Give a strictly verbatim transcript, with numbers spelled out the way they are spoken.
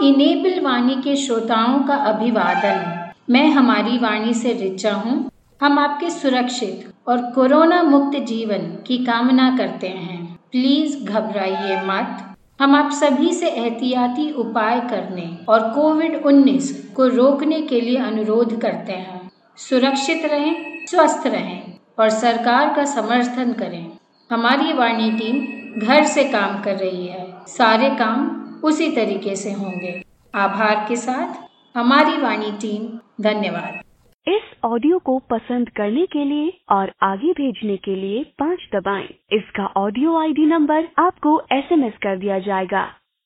Enable वाणी के श्रोताओं का अभिवादन। मैं हमारी वाणी से ऋचा हूँ। हम आपके सुरक्षित और कोरोना मुक्त जीवन की कामना करते हैं। प्लीज घबराइए मत। हम आप सभी से एहतियाती उपाय करने और कोविड उन्नीस को रोकने के लिए अनुरोध करते हैं। सुरक्षित रहें, स्वस्थ रहें और सरकार का समर्थन करें। हमारी वाणी टीम घर से काम कर रही है। सारे काम उसी तरीके से होंगे। आभार के साथ हमारी वाणी टीम। धन्यवाद। इस ऑडियो को पसंद करने के लिए और आगे भेजने के लिए पाँच दबाएं। इसका ऑडियो आईडी नंबर आपको एसएमएस कर दिया जाएगा।